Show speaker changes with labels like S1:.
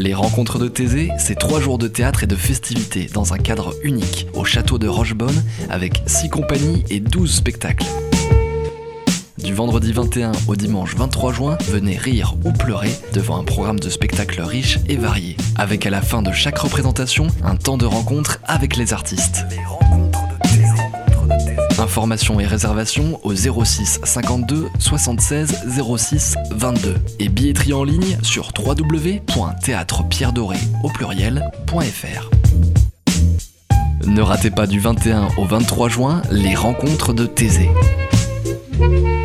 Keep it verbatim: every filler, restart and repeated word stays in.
S1: Les rencontres de Thésée, c'est trois jours de théâtre et de festivités dans un cadre unique, au château de Rochebonne, avec six compagnies et douze spectacles. Du vendredi vingt et un au dimanche vingt-trois juin, venez rire ou pleurer devant un programme de spectacles riche et varié, avec à la fin de chaque représentation, un temps de rencontre avec les artistes. Les rencontres de Thésée. Informations et réservations au zéro six cinquante-deux soixante-seize zéro six vingt-deux et billetterie en ligne sur w w w point théâtre pierre doré au pluriel point f r. Ne ratez pas du vingt et un au vingt-trois juin les rencontres de Thésée.